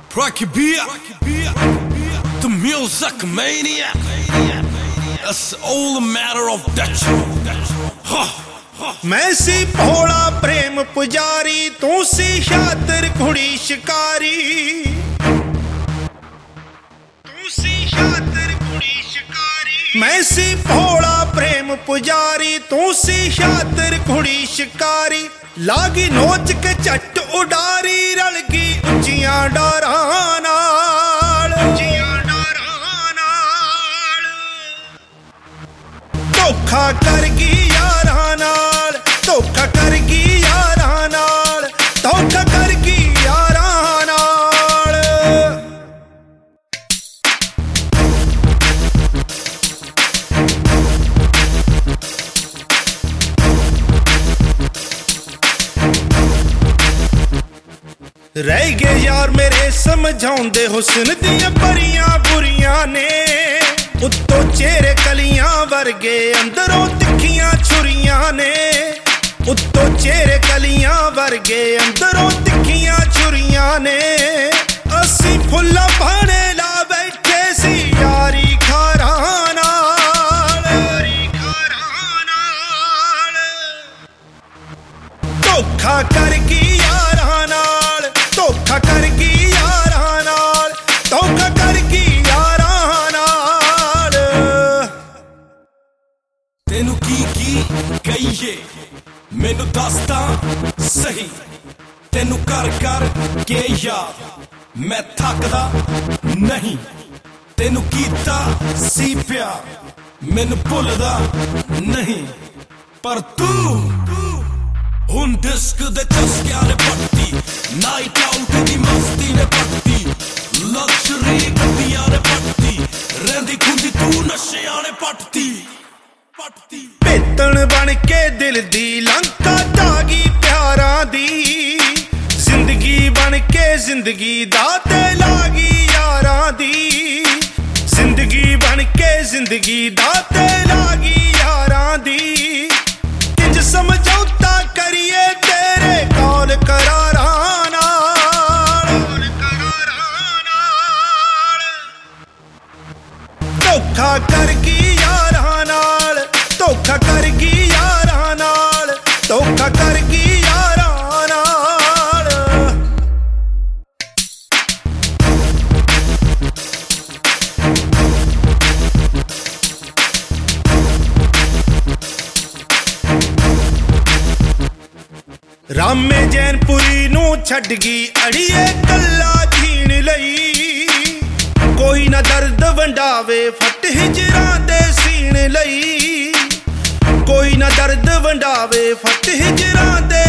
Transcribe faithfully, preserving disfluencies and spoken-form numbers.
Rocky Beer, the music maniac. That's all a matter of that. मैं सी भोला प्रेम पुजारी, तू सी शातिर कुड़ी शिकारी। तू सी शातिर कुड़ी शिकारी। मैं सी भोला प्रेम पुजारी, तू सी शातिर कुड़ी शिकारी। लागी नोच के झट उडारी, रल गई उच्चियां डारां नाल। उच्चियां डारां नाल धोखा कर गई यारां नाल। धोखा कर गई यारां नाल। धोखा कर गई यारां नाल। रह गए यार मेरे समझाउंदे हुस्न दियां परियां बुरियां ने। उत्तों चेहरे कलियां वर्गे, अंदरों तिखियां छुरियां ने। उत्तों चेहरे कलियां वर्गे, अंदरों तिखियां छुरियां ने। असी फुल्ला भाने ला बैठे सी यारी खारां नाल। यारी खारां नाल धोखा कर गई यारां नाल। धोखा कर गई यारां नाल। धोखा कर गई यारां नाल। तेनू की की कहिए, मैनू दसदा सही। तेनू कर कर के याद मैं थकदा नहीं। तेनू कीता सी प्यार, मैनू भुलदा नहीं। पर तू हुण डिस्क दे चस्कियां ने पट्टी, नाइट आउट दी मस्ती ने पट्टी। लग्जरी गड्डियां ने पट्टी, रहिंदी खुंदी तू नशियां ने पट्टी। भेतन बन के दिल दी लंका ढागी प्यारां दी। जिंदगी बन के जिंदगी दाते लागी यारां दी। जिंदगी बन के जिंदगी दाते लागी यारां दी। किंज समझौता करिए तेरे कौल करारां नाल। धोखा कर गई यारां नाल। धोखा कर गई यारां नाल। धोखा कर गई यारां नाल। रामे जैनपुरी नू छड्ड गई अड़िए कल्ला जीण लई। कोई ना दर्द वंडावे फट हिजरां दे सीण लई। कोई ना दर्द वंडावे फट हिजरां दे